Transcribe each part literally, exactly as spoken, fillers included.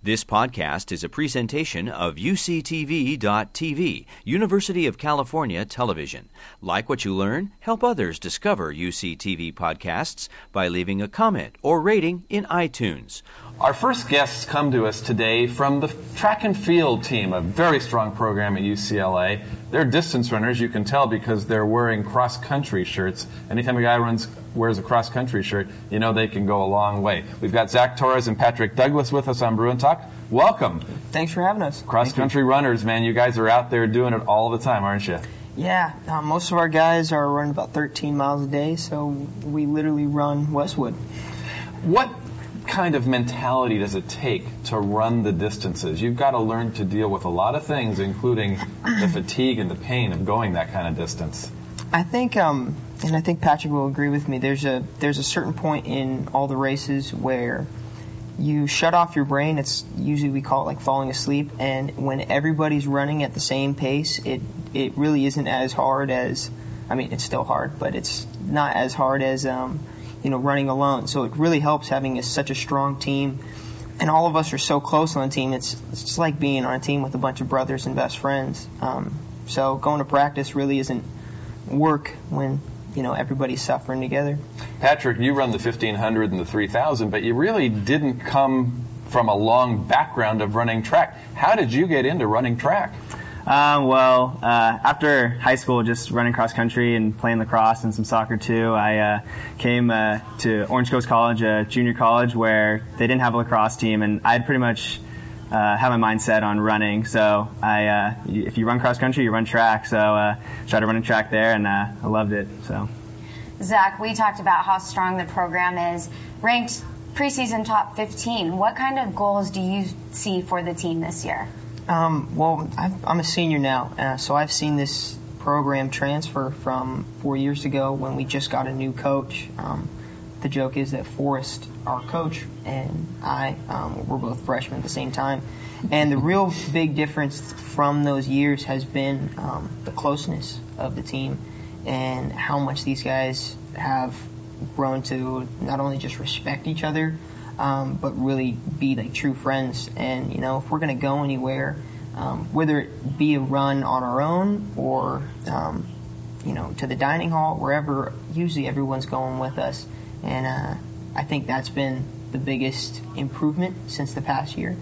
This podcast is a presentation of U C T V dot T V, University of California Television. Like what you learn? Help others discover U C T V podcasts by leaving a comment or rating in iTunes. Our first guests come to us today from the track and field team, a very strong program at U C L A. They're distance runners, you can tell because they're wearing cross-country shirts. Anytime a guy runs wears a cross-country shirt, you know they can go a long way. We've got Zach Torres and Patrick Douglas with us on Bruin Talk. Welcome. Thanks for having us. Cross-country runners, man. You guys are out there doing it all the time, aren't you? Yeah. Uh, most of our guys are running about thirteen miles a day, so we literally run Westwood. What kind of mentality does it take to run the distances? You've got to learn to deal with a lot of things, including the fatigue and the pain of going that kind of distance. I think, um, and I think Patrick will agree with me, there's a there's a certain point in all the races where you shut off your brain. It's usually, we call it like falling asleep, and when everybody's running at the same pace, it it really isn't as hard as, I mean, it's still hard, but it's not as hard as um, you know, running alone. So it really helps having a, such a strong team, and all of us are so close on the team. It's it's just like being on a team with a bunch of brothers and best friends. Um, so going to practice really isn't work when, you know, everybody's suffering together. Patrick, you run the fifteen hundred and the three thousand, but you really didn't come from a long background of running track. How did you get into running track? Uh, well, uh, after high school, just running cross country and playing lacrosse and some soccer too, I uh, came uh, to Orange Coast College, a junior college where they didn't have a lacrosse team, and I'd pretty much uh, had my mind set on running. So I, uh, if you run cross country, you run track. So I uh, started running track there, and uh, I loved it. So, Zach, we talked about how strong the program is. Ranked preseason top fifteen. What kind of goals do you see for the team this year? Um, well, I've, I'm a senior now, uh, so I've seen this program transfer from four years ago when we just got a new coach. Um, the joke is that Forrest, our coach, and I, um, we're both freshmen at the same time. And the real big difference from those years has been um, the closeness of the team and how much these guys have grown to not only just respect each other, Um, but really be like true friends. And, you know, if we're going to go anywhere, um, whether it be a run on our own or, um, you know, to the dining hall, wherever, usually everyone's going with us. And uh, I think that's been the biggest improvement since the past year.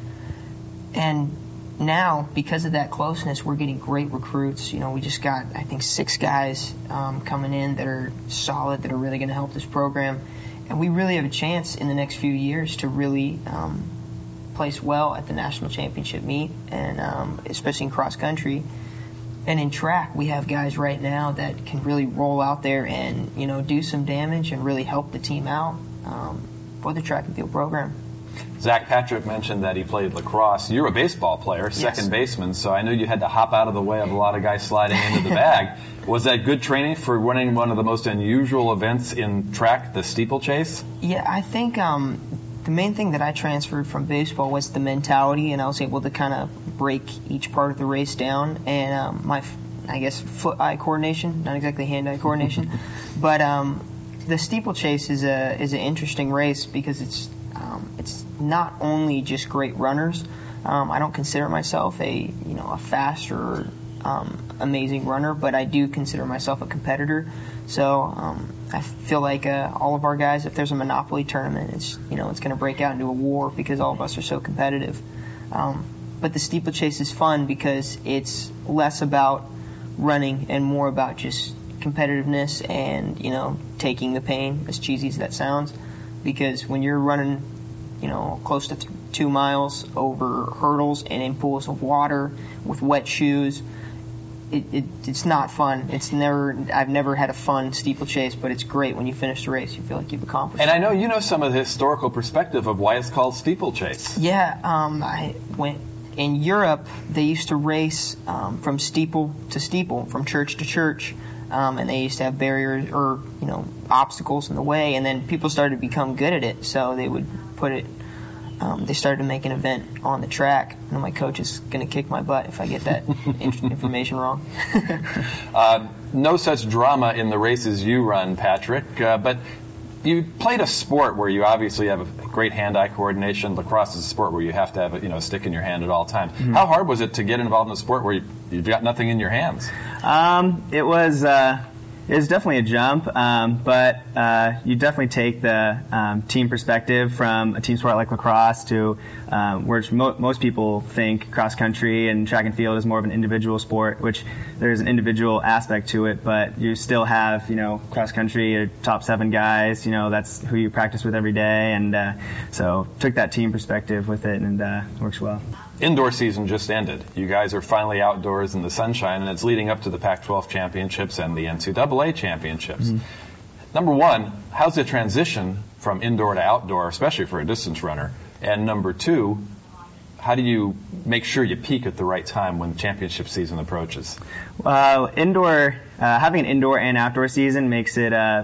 And now, because of that closeness, we're getting great recruits. You know, we just got, I think, six guys um, coming in that are solid, that are really going to help this program. And we really have a chance in the next few years to really um, place well at the national championship meet, and um, especially in cross country. And in track, we have guys right now that can really roll out there and, you know, do some damage and really help the team out um, for the track and field program. Zach, Patrick mentioned that he played lacrosse. You're a baseball player, second yes. baseman, so I knew you had to hop out of the way of a lot of guys sliding into the bag. Was that good training for running one of the most unusual events in track, the steeplechase? Yeah, I think um, the main thing that I transferred from baseball was the mentality, and I was able to kind of break each part of the race down. And um, my, I guess, foot-eye coordination, not exactly hand-eye coordination, but um, the steeplechase is a is an interesting race because it's um, it's not only just great runners. Um, I don't consider myself a you know a fast or um, amazing runner, but I do consider myself a competitor. So um, I feel like uh, all of our guys, if there's a Monopoly tournament, it's you know it's going to break out into a war because all of us are so competitive. Um, but the steeplechase is fun because it's less about running and more about just competitiveness and you know taking the pain, as cheesy as that sounds. Because when you're running, you know, close to th- two miles over hurdles and in pools of water with wet shoes, it, it it's not fun. It's never. I've never had a fun steeplechase, but it's great when you finish the race. You feel like you've accomplished. And I know you know some of the historical perspective of why it's called steeplechase. Yeah, um, I went in Europe. They used to race um, from steeple to steeple, from church to church. Um, and they used to have barriers or, you know, obstacles in the way, and then people started to become good at it, so they would put it, um, they started to make an event on the track. And my coach is going to kick my butt if I get that information wrong. uh, no such drama in the races you run, Patrick, uh, but you played a sport where you obviously have a great hand-eye coordination. Lacrosse is a sport where you have to have a you know, stick in your hand at all times. Mm-hmm. How hard was it to get involved in a sport where you, you've got nothing in your hands? Um, it was uh, it was definitely a jump, um, but uh, you definitely take the um, team perspective from a team sport like lacrosse to um, where mo- most people think cross country and track and field is more of an individual sport, which there's an individual aspect to it, but you still have, you know, cross country, your top seven guys, you know, that's who you practice with every day, and uh, so took that team perspective with it, and uh, works well. Indoor season just ended. You guys are finally outdoors in the sunshine, and it's leading up to the Pac twelve championships and the N C double A championships. Mm-hmm. Number one, how's the transition from indoor to outdoor, especially for a distance runner? And number two, how do you make sure you peak at the right time when championship season approaches? Well, indoor, uh, having an indoor and outdoor season makes it uh,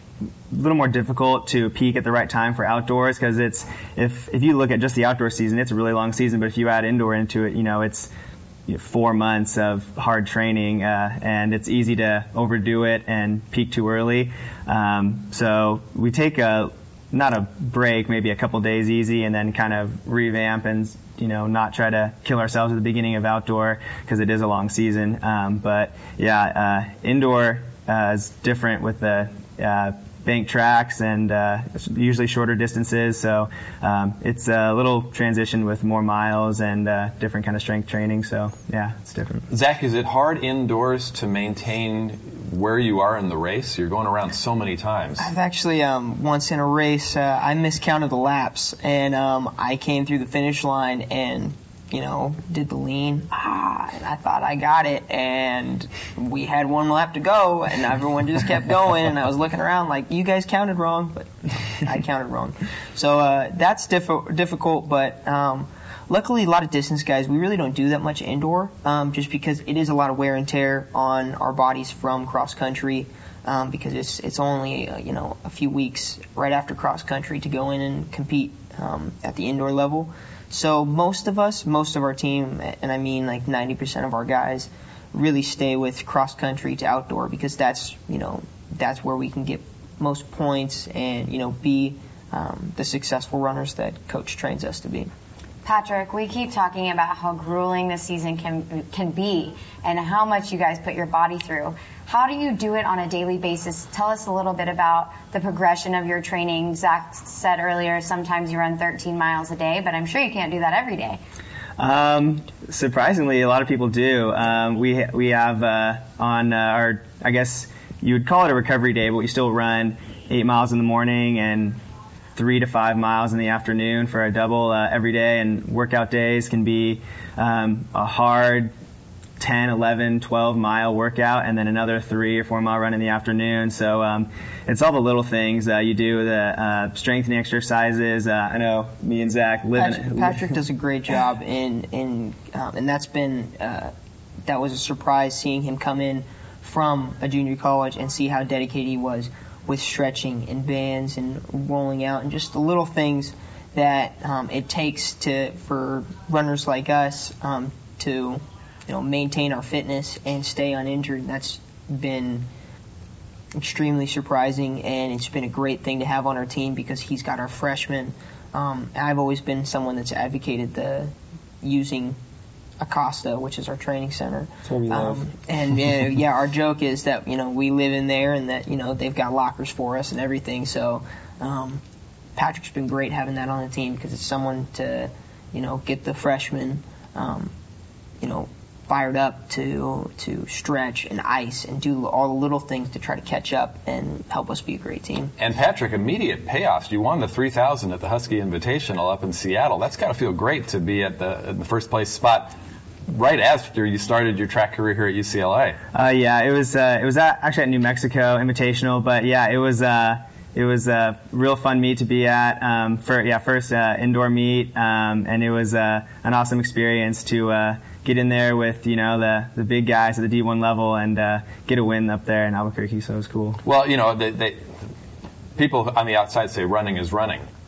a little more difficult to peak at the right time for outdoors, because it's if if you look at just the outdoor season, it's a really long season. But if you add indoor into it, you know it's you know, four months of hard training, uh, and it's easy to overdo it and peak too early. Um, so we take a not a break, maybe a couple days easy, and then kind of revamp and you know not try to kill ourselves at the beginning of outdoor, because it is a long season. Um, but yeah, uh, indoor uh, is different with the uh, bank tracks and uh, usually shorter distances, so um, it's a little transition with more miles and uh, different kind of strength training, so yeah, it's different. Zach, is it hard indoors to maintain where you are in the race? You're going around so many times. I've actually, um, once in a race, uh, I miscounted the laps, and um, I came through the finish line and you know, did the lean, ah, and I thought I got it, and we had one lap to go, and everyone just kept going, and I was looking around like, you guys counted wrong, but I counted wrong. So uh, that's diff- difficult, but um, luckily a lot of distance guys, we really don't do that much indoor, um, just because it is a lot of wear and tear on our bodies from cross country, um, because it's it's only, uh, you know, a few weeks right after cross country to go in and compete um, at the indoor level. So most of us, most of our team, and I mean like ninety percent of our guys, really stay with cross country to outdoor, because that's, you know, that's where we can get most points and, you know, be um, the successful runners that coach trains us to be. Patrick, we keep talking about how grueling this season can can be and how much you guys put your body through. How do you do it on a daily basis? Tell us a little bit about the progression of your training. Zach said earlier sometimes you run thirteen miles a day, but I'm sure you can't do that every day. Um, surprisingly, a lot of people do. Um, we we have uh, on uh, our, I guess you would call it a recovery day, but we still run eight miles in the morning and three to five miles in the afternoon for a double uh, every day. And workout days can be um, a hard ten, eleven, twelve mile workout, and then another three or four mile run in the afternoon. So um, it's all the little things uh, you do, the uh, strengthening exercises. Uh, I know me and Zach live Patrick, in Patrick does a great job in in um, and that's been uh, that was a surprise seeing him come in from a junior college and see how dedicated he was with stretching and bands and rolling out and just the little things that um, it takes to for runners like us um, to you know maintain our fitness and stay uninjured. That's been extremely surprising, and it's been a great thing to have on our team because he's got our freshmen. Um, I've always been someone that's advocated the using Acosta, which is our training center. That's what we love. Um, and uh, yeah, our joke is that you know we live in there and that you know they've got lockers for us and everything. So um, Patrick's been great having that on the team because it's someone to you know get the freshmen um, you know fired up to to stretch and ice and do all the little things to try to catch up and help us be a great team. And Patrick, immediate payoffs. You won the three thousand at the Husky Invitational up in Seattle. That's got to feel great to be at the, in the first place spot right after you started your track career here at U C L A. Uh, yeah, it was uh, it was at, actually at New Mexico Invitational, but yeah, it was uh, it was a real fun meet to be at. Um, for yeah, first uh, indoor meet, um, and it was uh, an awesome experience to uh, get in there with you know the the big guys at the D one level and uh, get a win up there in Albuquerque. So it was cool. Well, you know, they, they, people on the outside say running is running.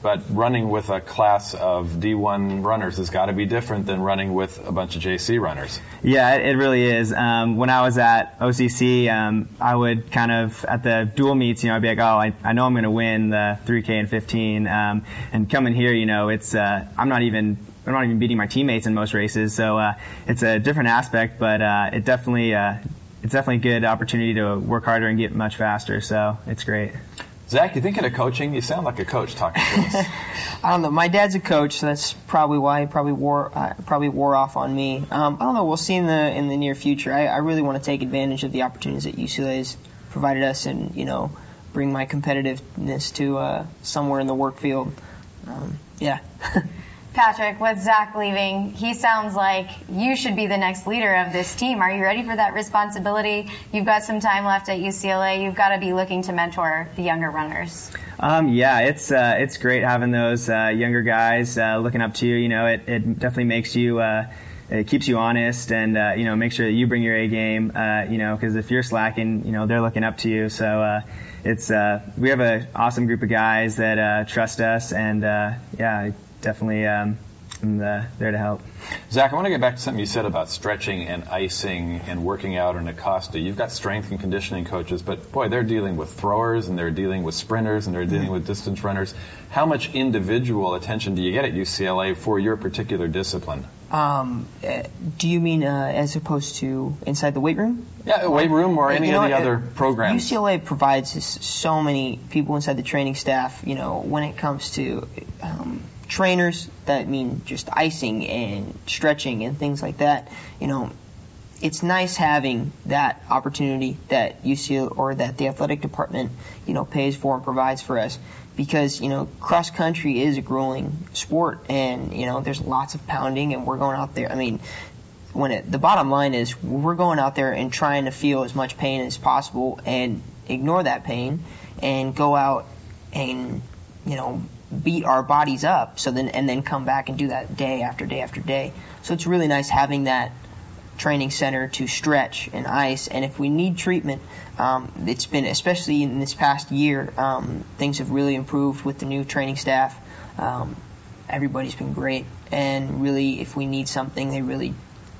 but running with a class of D one runners has got to be different than running with a bunch of J C runners. Yeah, it, it really is. Um, when I was at O C C, um, I would kind of, at the dual meets, you know, I'd be like, oh, I, I know I'm going to win the three K and fifteen. Um, and coming here, you know, it's uh, I'm not even I'm not even beating my teammates in most races, so uh, it's a different aspect, but uh, it definitely uh, it's definitely a good opportunity to work harder and get much faster. So it's great. Zach, you thinking of coaching? You sound like a coach talking to us. I don't know. My dad's a coach, so that's probably why he probably wore uh, probably wore off on me. Um, I don't know. We'll see in the in the near future. I, I really want to take advantage of the opportunities that U C L A has provided us, and you know, bring my competitiveness to uh, somewhere in the work field. Um, yeah. Patrick, with Zach leaving, he sounds like you should be the next leader of this team. Are you ready for that responsibility? You've got some time left at U C L A. You've got to be looking to mentor the younger runners. Um, yeah, it's uh, it's great having those uh, younger guys uh, looking up to you. You know, it, it definitely makes you, uh, it keeps you honest, and uh, you know, make sure that you bring your A game. Uh, you know, because if you're slacking, you know, they're looking up to you. So uh, it's uh, we have an awesome group of guys that uh, trust us, and uh, yeah. Definitely um, I'm uh, there to help. Zach, I want to get back to something you said about stretching and icing and working out in Acosta. You've got strength and conditioning coaches, but boy, they're dealing with throwers and they're dealing with sprinters and they're dealing with distance runners. How much individual attention do you get at U C L A for your particular discipline? Um, uh, do you mean uh, as opposed to inside the weight room? Yeah, weight room or any you know of the what, other uh, programs. U C L A provides us so many people inside the training staff, you know, when it comes to um, trainers that mean just icing and stretching and things like that. You know, it's nice having that opportunity that U C L A or that the athletic department, you know, pays for and provides for us, because, you know, cross country is a grueling sport, and, you know, there's lots of pounding, and we're going out there. I mean, when it, the bottom line is we're going out there and trying to feel as much pain as possible and ignore that pain and go out and, you know, beat our bodies up, so then and then come back and do that day after day after day. So it's really nice having that training center to stretch and ice. And if we need treatment, um, it's been, especially in this past year, um, things have really improved with the new training staff. Um, everybody's been great, and really, if we need something, they really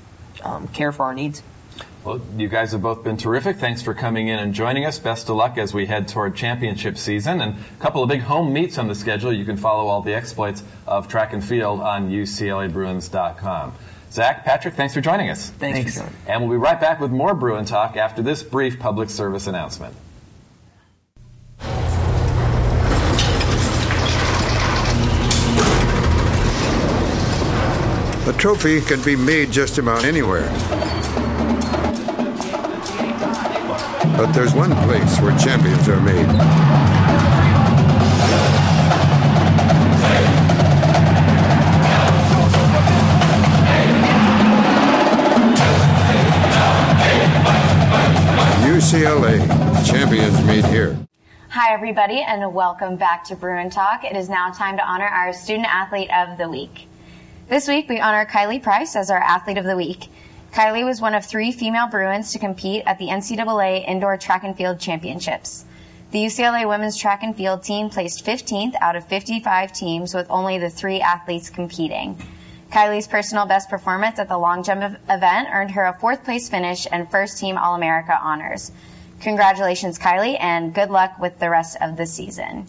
um, care for our needs. Well, you guys have both been terrific. Thanks for coming in and joining us. Best of luck as we head toward championship season. And a couple of big home meets on the schedule. You can follow all the exploits of track and field on U C L A Bruins dot com. Zach, Patrick, thanks for joining us. Thanks, thanks. for joining. And we'll be right back with more Bruin Talk after this brief public service announcement. A trophy can be made just about anywhere. But there's one place where champions are made. U C L A, champions meet here. Hi, everybody, and welcome back to Bruin Talk. It is now time to honor our Student Athlete of the Week. This week, we honor Kylie Price as our Athlete of the Week. Kylie was one of three female Bruins to compete at the N C double A Indoor Track and Field Championships. The U C L A women's track and field team placed fifteenth out of fifty-five teams, with only the three athletes competing. Kylie's personal best performance at the long jump event earned her a fourth place finish and first team All-America honors. Congratulations, Kylie, and good luck with the rest of the season.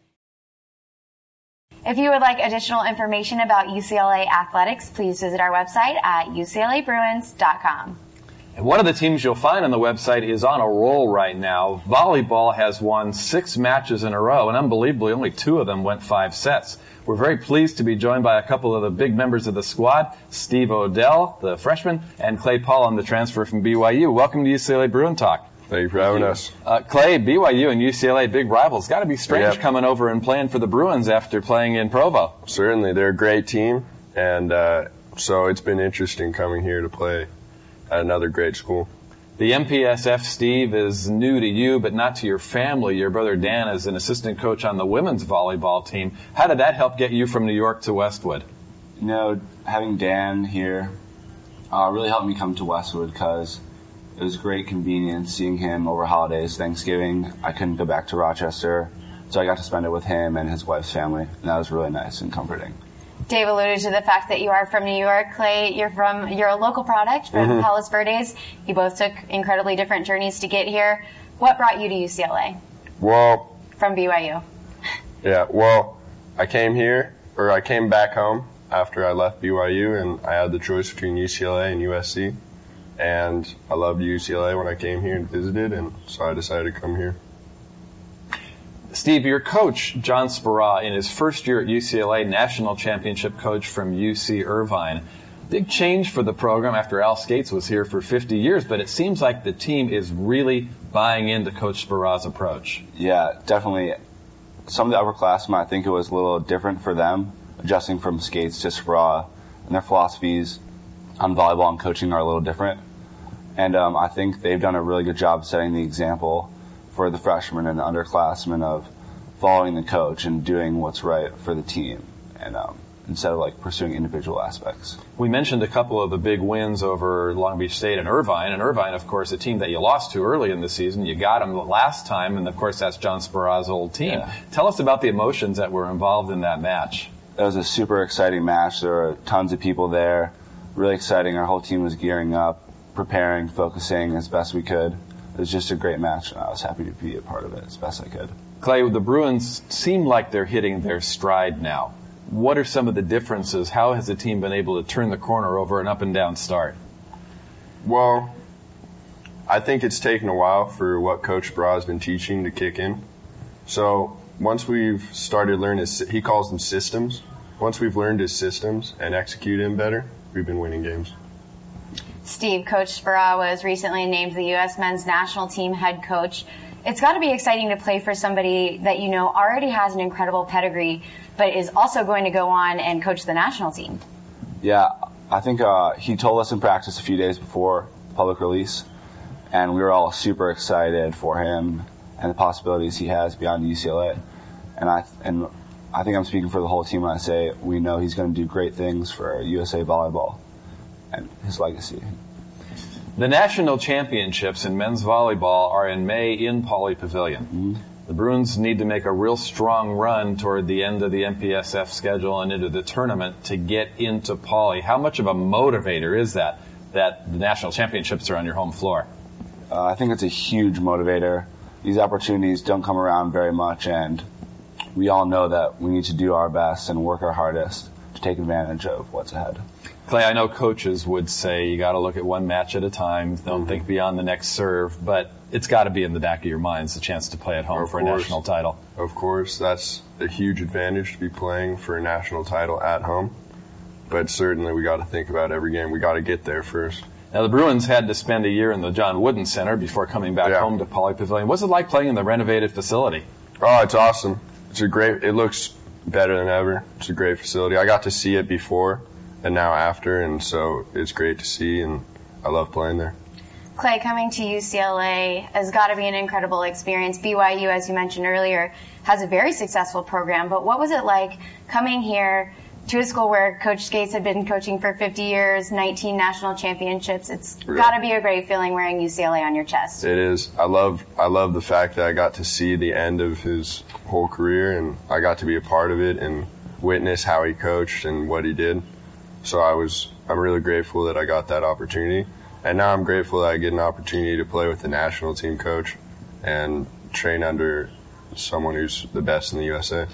If you would like additional information about U C L A athletics, please visit our website at U C L A Bruins dot com. And one of the teams you'll find on the website is on a roll right now. Volleyball has won six matches in a row, and unbelievably, only two of them went five sets. We're very pleased to be joined by a couple of the big members of the squad, Steve Odell, the freshman, and Clay Paul, the transfer from B Y U. Welcome to U C L A Bruin Talk. Thank you for having us. Uh, Clay, B Y U and U C L A, big rivals. Got to be strange Yep. coming over and playing for the Bruins after playing in Provo. Certainly, they're a great team, and uh, so it's been interesting coming here to play at another great school. The M P S F, Steve, is new to you, but not to your family. Your brother Dan is an assistant coach on the women's volleyball team. How did that help get you from New York to Westwood? You know, having Dan here uh, really helped me come to Westwood because it was great convenience seeing him over holidays, Thanksgiving. I couldn't go back to Rochester So I got to spend it with him and his wife's family, and that was really nice and comforting. Dave alluded to the fact that you are from New York. Clay, you're from you're a local product from Mm-hmm. Palos Verdes. You both took incredibly different journeys to get here. What brought you to U C L A Well, from B Y U? yeah, well, I came here, or I came back home after I left B Y U, and I had the choice between U C L A and U S C. And I loved U C L A when I came here and visited, and so I decided to come here. Steve, your coach, John Speraw, in his first year at U C L A, national championship coach from U C Irvine. Big change for the program after Al Skates was here for fifty years, but it seems like the team is really buying into Coach Speraw's approach. Yeah, definitely. Some of the upperclassmen, I think it was a little different for them, adjusting from Skates to Speraw, and their philosophies on volleyball and coaching are a little different. And um, I think they've done a really good job setting the example for the freshmen and the underclassmen of following the coach and doing what's right for the team, and um, instead of like pursuing individual aspects. We mentioned a couple of the big wins over Long Beach State and Irvine. And Irvine, of course, a team that you lost to early in the season. You got them last time, and of course, that's John Speraw's old team. Yeah. Tell us about the emotions that were involved in that match. It was a super exciting match. There were tons of people there. Really exciting. Our whole team was gearing up, preparing, focusing as best we could. It was just a great match, and I was happy to be a part of it as best I could. Clay, the Bruins seem like they're hitting their stride now. What are some of the differences? How has the team been able to turn the corner over an up and down start? Well, I think it's taken a while for what Coach Speraw has been teaching to kick in. So once we've started learning his, he calls them systems. Once we've learned his systems and execute him better, we've been winning games. Steve, Coach Speraw was recently named the U S men's national team head coach. It's got to be exciting to play for somebody that you know already has an incredible pedigree, but is also going to go on and coach the national team. Yeah, I think uh, he told us in practice a few days before public release, and we were all super excited for him and the possibilities he has beyond U C L A. And I and I think I'm speaking for the whole team when I say we know he's going to do great things for U S A volleyball and his legacy. The national championships in men's volleyball are in May in Pauley Pavilion. Mm-hmm. The Bruins need to make a real strong run toward the end of the M P S F schedule and into the tournament to get into Pauley. How much of a motivator is that, that the national championships are on your home floor? Uh, I think it's a huge motivator. These opportunities don't come around very much, and we all know that we need to do our best and work our hardest to take advantage of what's ahead. Clay, I know coaches would say you got to look at one match at a time. Don't Mm-hmm. think beyond the next serve, but it's got to be in the back of your minds the chance to play at home Of for a course. national title. Of course, that's a huge advantage to be playing for a national title at home. But certainly we got to think about every game. We got to get there first. Now, the Bruins had to spend a year in the John Wooden Center before coming back Yeah. home to Pauley Pavilion. What's it like playing in the renovated facility? Oh, it's awesome. It's a great, it looks better than ever. It's a great facility. I got to see it before and now after, and so it's great to see, and I love playing there. Clay, coming to U C L A has got to be an incredible experience. B Y U, as you mentioned earlier, has a very successful program, but what was it like coming here to a school where Coach Skates had been coaching for fifty years, nineteen national championships? It's Yeah. got to be a great feeling wearing U C L A on your chest. It is. I love I love the fact that I got to see the end of his whole career, and I got to be a part of it and witness how he coached and what he did. So I was I'm really grateful that I got that opportunity. And now I'm grateful that I get an opportunity to play with the national team coach and train under someone who's the best in the U S A.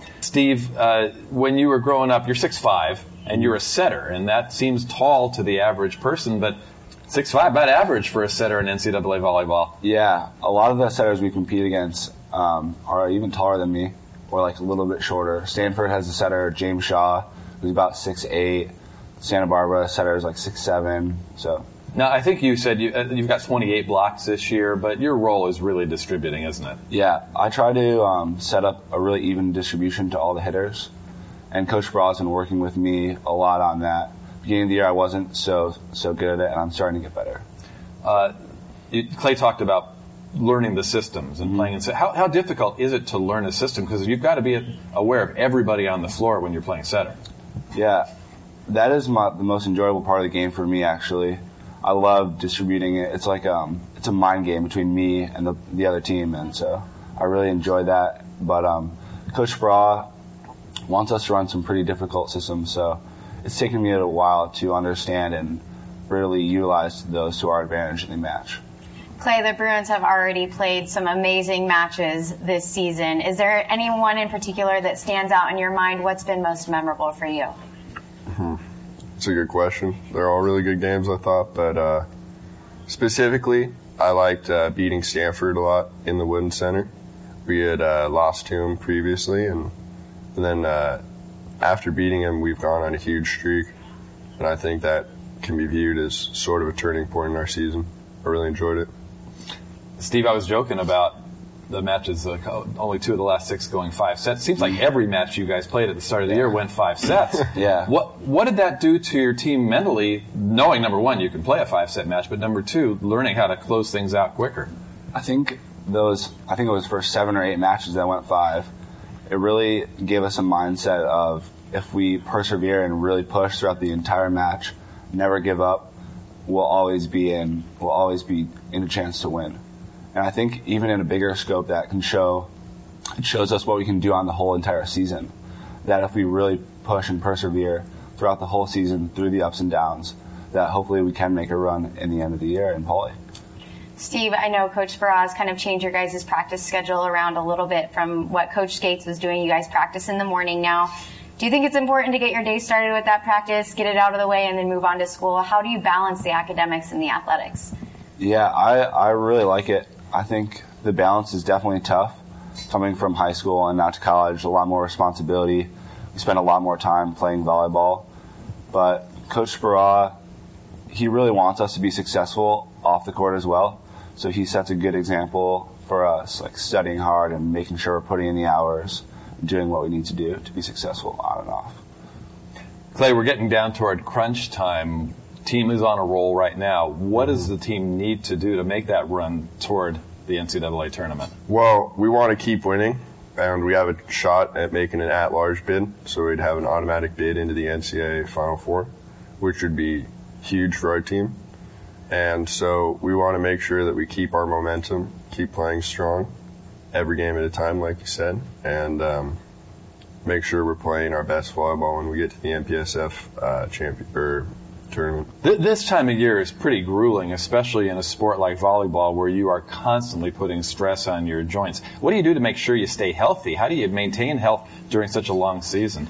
Steve, uh, when you were growing up, you're six five, and you're a setter, and that seems tall to the average person, but six five, about average for a setter in N C double A volleyball. Yeah, a lot of the setters we compete against um, are even taller than me, or like a little bit shorter. Stanford has a setter, James Shaw, who's about six eight. Santa Barbara setter is like six seven. So. Now, I think you said you, uh, you've got twenty-eight blocks this year, but your role is really distributing, isn't it? Yeah, I try to um, set up a really even distribution to all the hitters, and Coach Speraw been working with me a lot on that. Beginning of the year, I wasn't so so good at it, and I'm starting to get better. Uh, you, Clay talked about learning the systems and mm-hmm. playing. And so how, how difficult is it to learn a system? Because you've got to be aware of everybody on the floor when you're playing setter. Yeah, that is my, the most enjoyable part of the game for me, actually. I love distributing it. It's like um, it's a mind game between me and the, the other team, and so I really enjoy that. But um, Coach Spraw wants us to run some pretty difficult systems, so it's taken me a while to understand and really utilize those to our advantage in the match. Clay, the Bruins have already played some amazing matches this season. Is there anyone in particular that stands out in your mind? What's been most memorable for you? Mm-hmm. It's a good question. They're all really good games, I thought, but uh, specifically, I liked uh, beating Stanford a lot in the Wooden Center. We had uh, lost to them previously, and, and then uh, after beating them, we've gone on a huge streak, and I think that can be viewed as sort of a turning point in our season. I really enjoyed it. Steve, I was joking about the matches, uh, only two of the last six going five sets. Seems like every match you guys played at the start of the year went five sets. Yeah. What What did that do to your team mentally, knowing, number one, you can play a five-set match, but number two, learning how to close things out quicker? I think those, I think it was for seven or eight matches that went five. It really gave us a mindset of if we persevere and really push throughout the entire match, never give up, we'll always be in, we'll always be in a chance to win. And I think even in a bigger scope, that can show, it shows us what we can do on the whole entire season. That if we really push and persevere throughout the whole season, through the ups and downs, that hopefully we can make a run in the end of the year in Poly. Steve, I know Coach Spraw has kind of changed your guys' practice schedule around a little bit from what Coach Skates was doing. You guys practice in the morning now. Do you think it's important to get your day started with that practice, get it out of the way, and then move on to school? How do you balance the academics and the athletics? Yeah, I, I really like it. I think the balance is definitely tough. Coming from high school and now to college, a lot more responsibility. We spend a lot more time playing volleyball. But Coach Spraw, he really wants us to be successful off the court as well. So he sets a good example for us, like studying hard and making sure we're putting in the hours and doing what we need to do to be successful on and off. Clay, we're getting down toward crunch time. Team is on a roll right now. What does the team need to do to make that run toward the N C double A tournament? Well, we want to keep winning, and we have a shot at making an at-large bid, so we'd have an automatic bid into the N C double A Final Four, which would be huge for our team. And so we want to make sure that we keep our momentum, keep playing strong, every game at a time, like you said, and um, make sure we're playing our best volleyball when we get to the N P S F uh, champion or tournament. Th- this time of year is pretty grueling, especially in a sport like volleyball where you are constantly putting stress on your joints. What do you do to make sure you stay healthy? How do you maintain health during such a long season?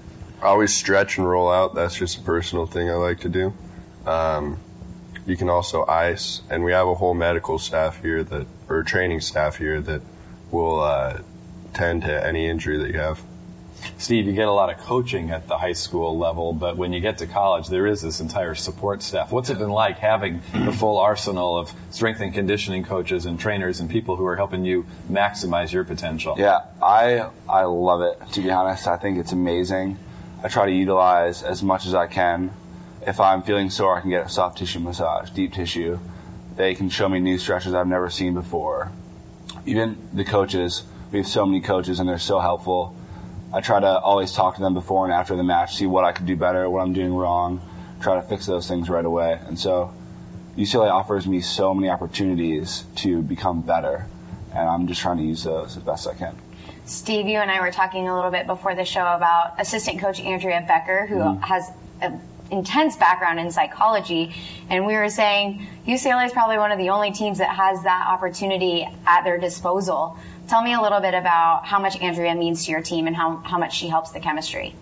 I always stretch and roll out. That's just a personal thing I like to do. Um, you can also ice, and we have a whole medical staff here that, or training staff here that will uh, tend to any injury that you have. Steve, you get a lot of coaching at the high school level, but when you get to college, there is this entire support staff. What's it been like having the full arsenal of strength and conditioning coaches and trainers and people who are helping you maximize your potential? Yeah, I I love it, to be honest. I think it's amazing. I try to utilize as much as I can. If I'm feeling sore, I can get a soft tissue massage, deep tissue. They can show me new stretches I've never seen before. Even the coaches, we have so many coaches and they're so helpful. I try to always talk to them before and after the match, see what I could do better, what I'm doing wrong, try to fix those things right away. And so U C L A offers me so many opportunities to become better, and I'm just trying to use those as best I can. Steve, you and I were talking a little bit before the show about assistant coach Andrea Becker, who mm-hmm. has an intense background in psychology, and we were saying U C L A is probably one of the only teams that has that opportunity at their disposal. Tell me a little bit about how much Andrea means to your team and how, how much she helps the chemistry.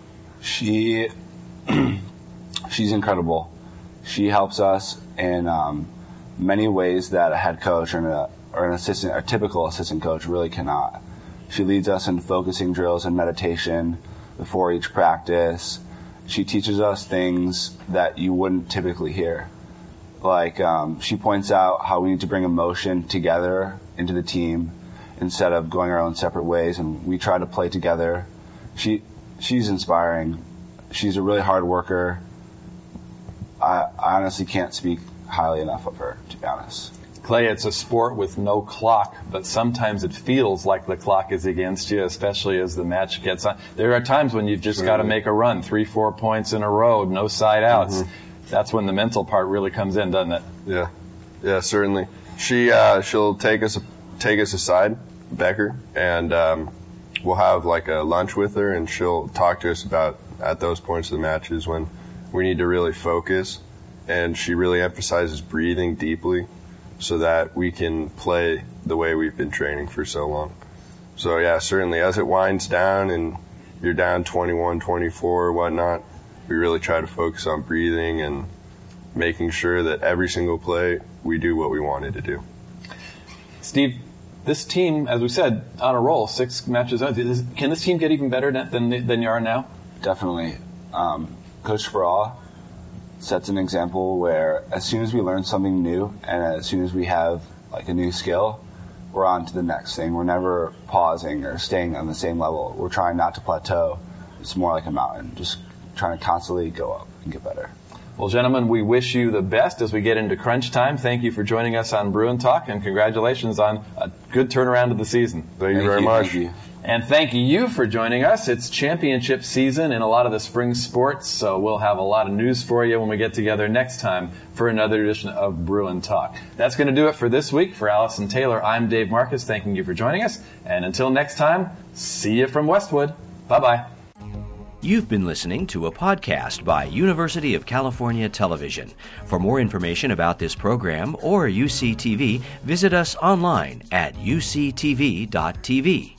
She, she's incredible. She helps us in um, many ways that a head coach or, a, or an assistant, a typical assistant coach really cannot. She leads us in focusing drills and meditation before each practice. She teaches us things that you wouldn't typically hear. Like um, she points out how we need to bring emotion together into the team instead of going our own separate ways, and we try to play together. She, she's inspiring. She's a really hard worker. I, I honestly can't speak highly enough of her, to be honest. Clay, it's a sport with no clock, but sometimes it feels like the clock is against you, especially as the match gets on. There are times when you've just got to make a run, three, four points in a row, no side outs. Mm-hmm. That's when the mental part really comes in, doesn't it? Yeah, yeah, certainly. She, uh, she'll take us, take us aside, Becker, and um, we'll have like a lunch with her, and she'll talk to us about at those points of the matches when we need to really focus. And she really emphasizes breathing deeply so that we can play the way we've been training for so long. So yeah, certainly as it winds down and you're down twenty-one, twenty-four or whatnot, we really try to focus on breathing and making sure that every single play we do what we wanted to do. Steve, this team, as we said, on a roll, six matches. Can this team get even better than than you are now? Definitely. Um, Coach Speraw sets an example where as soon as we learn something new and as soon as we have like a new skill, we're on to the next thing. We're never pausing or staying on the same level. We're trying not to plateau. It's more like a mountain, just trying to constantly go up and get better. Well, gentlemen, we wish you the best as we get into crunch time. Thank you for joining us on Bruin Talk, and congratulations on a good turnaround of the season. Thank you very much. Thank you. And thank you for joining us. It's championship season in a lot of the spring sports, so we'll have a lot of news for you when we get together next time for another edition of Bruin Talk. That's going to do it for this week. For Allison Taylor, I'm Dave Marcus, thanking you for joining us. And until next time, see you from Westwood. Bye-bye. You've been listening to a podcast by University of California Television. For more information about this program or U C T V, visit us online at U C T V dot T V.